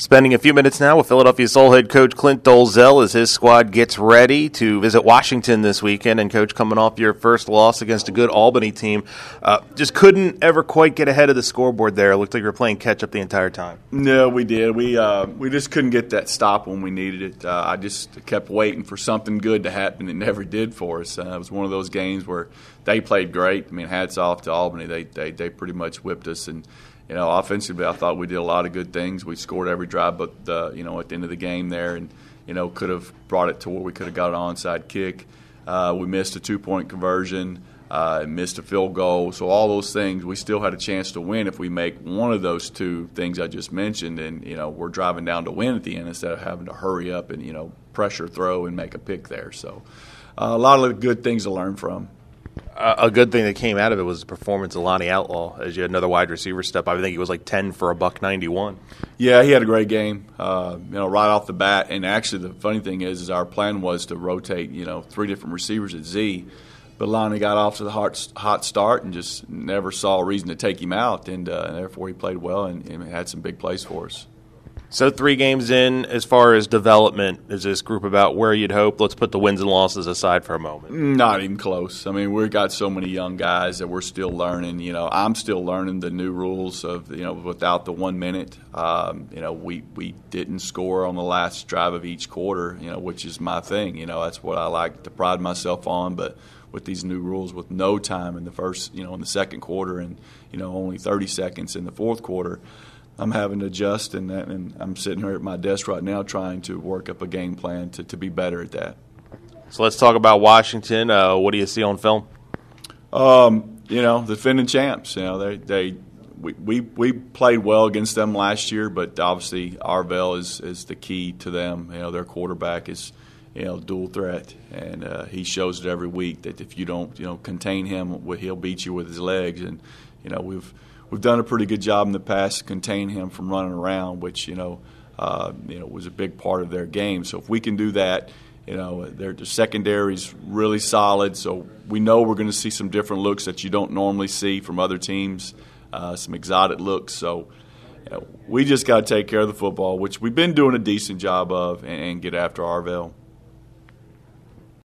Spending a few minutes now with Philadelphia Soul head coach Clint Dolezel as his squad gets ready to visit Washington this weekend. And, Coach, coming off your first loss against a good Albany team, just couldn't ever quite get ahead of the scoreboard there. It looked like you were playing catch-up the entire time. No, we did. We just couldn't get that stop when we needed it. I just kept waiting for something good to happen. It never did for us. It was one of those games where they played great. I mean, hats off to Albany. They pretty much whipped us. And offensively, I thought we did a lot of good things. We scored every drive, but at the end of the game there, and could have brought it to where we could have got an onside kick. We missed a 2-point conversion, missed a field goal. So all those things, we still had a chance to win if we make one of those two things I just mentioned. And we're driving down to win at the end instead of having to hurry up and pressure throw and make a pick there. So a lot of good things to learn from. A good thing that came out of it was the performance of Lonnie Outlaw, as you had another wide receiver step. I think he was like 10 for $191. Yeah, he had a great game. Right off the bat. And actually, the funny thing is our plan was to rotate 3 different receivers at Z, but Lonnie got off to the hot start and just never saw a reason to take him out, and therefore he played well and had some big plays for us. So 3 games in, as far as development, is this group about where you'd hope? Let's put the wins and losses aside for a moment. Not even close. I mean, we've got so many young guys that we're still learning. I'm still learning the new rules of, without the 1 minute. We didn't score on the last drive of each quarter, which is my thing. That's what I like to pride myself on. But with these new rules, with no time in the first, in the second quarter and, only 30 seconds in the fourth quarter, I'm having to adjust, and I'm sitting here at my desk right now trying to work up a game plan to be better at that. So let's talk about Washington. What do you see on film? The defending champs. We played well against them last year, but obviously Arvell is the key to them. Their quarterback is dual threat, and he shows it every week that if you don't contain him, he'll beat you with his legs. And We've done a pretty good job in the past to contain him from running around, which was a big part of their game. So if we can do that, their secondary is really solid. So we know we're going to see some different looks that you don't normally see from other teams, some exotic looks. So we just got to take care of the football, which we've been doing a decent job of, and get after Arvell.